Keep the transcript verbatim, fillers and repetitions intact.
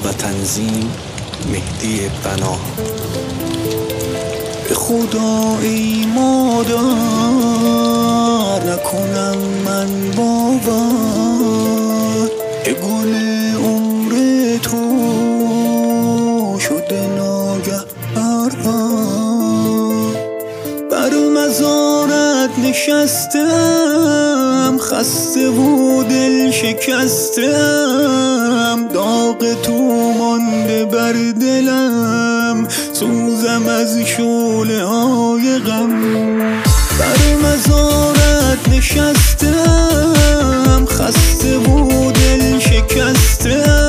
و تنظیم مهدی بنا. به خدا ای مادر نکنم من باور که گل عمر تو شده ناگه پرپر. بر مزارت نشستم خسته و دل شکستم، داغ تو مانده بر دلم سوزم از شعله های غم. بر مزارت نشستم خسته و دل شکستم،